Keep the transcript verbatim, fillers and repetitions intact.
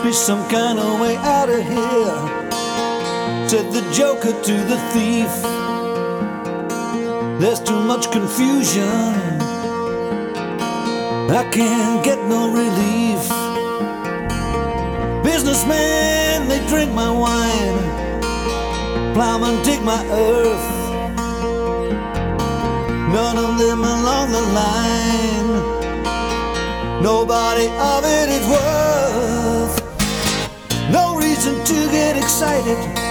must be some kind of way out of here, said the joker to the thief. There's too much confusion, I can't get no relief. Businessmen, they drink my wine, plowmen dig my earth. None of them along the line, nobody of it is worth. No reason to get excited,